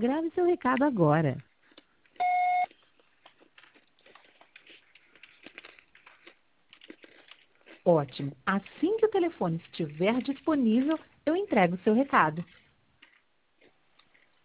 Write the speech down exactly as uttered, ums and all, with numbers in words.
Grave seu recado agora. Ótimo. Assim que o telefone estiver disponível, eu entrego o seu recado.